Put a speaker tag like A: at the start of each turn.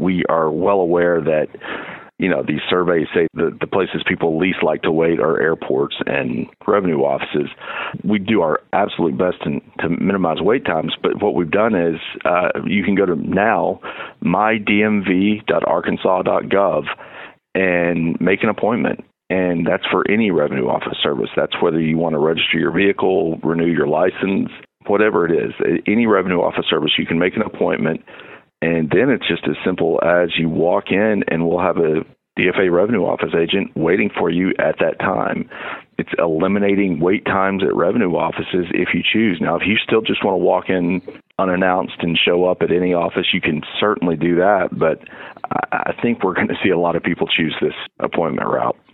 A: we are well aware that, these surveys say the places people least like to wait are airports and revenue offices. We do our absolute best to minimize wait times, but what we've done is you can go to now mydmv.arkansas.gov and make an appointment. And that's for any revenue office service. That's whether you want to register your vehicle, renew your license, whatever it is. Any revenue office service, you can make an appointment. And then it's just as simple as you walk in and we'll have a DFA revenue office agent waiting for you at that time. It's eliminating wait times at revenue offices if you choose. Now, if you still just want to walk in unannounced and show up at any office, you can certainly do that. But I think we're going to see a lot of people choose this appointment route.